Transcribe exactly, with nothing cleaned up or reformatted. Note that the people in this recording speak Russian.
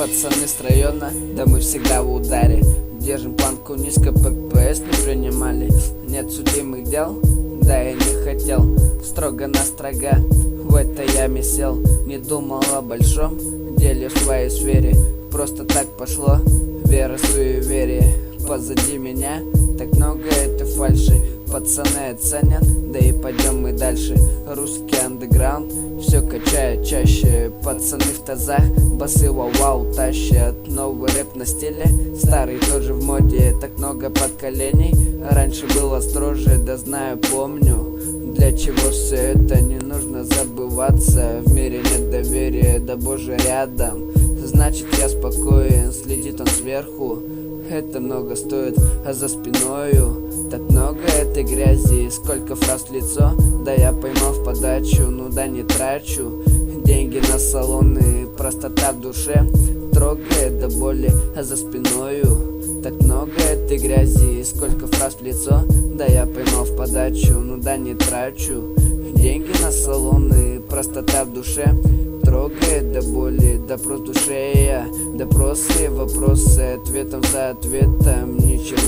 пацаны с района, да мы всегда в ударе. Держим планку низко, ППС не принимали. Нет судимых дел, да я не хотел. Строго на строга, в этой яме сел. Не думал о большом деле в своей сфере. Просто так пошло, вера, суеверие. Позади меня так много этой фальши. Пацаны оценят, да и пойдем мы дальше. Русский андеграунд все качает чаще. Пацаны в тазах, басы вау-вау тащат. Новый рэп на стиле, старый тоже в моде. Так много поколений, раньше было строже. Да знаю, помню, для чего все это. Не нужно забываться, в мире нет доверия, да боже рядом. Значит я спокоен, следит он сверху. Это много стоит, а за спиною так много этой грязи. Сколько фраз в лицо, да я поймал в подачу. Ну да не трачу деньги на салоны, простота в душе трогает до боли, а за спиною так много этой грязи. Сколько фраз в лицо, да я поймал в подачу. Ну да не трачу деньги на салоны, простота в душе трогает до боли. Допрос душе я, допросы, вопросы, ответом за ответом. Ничего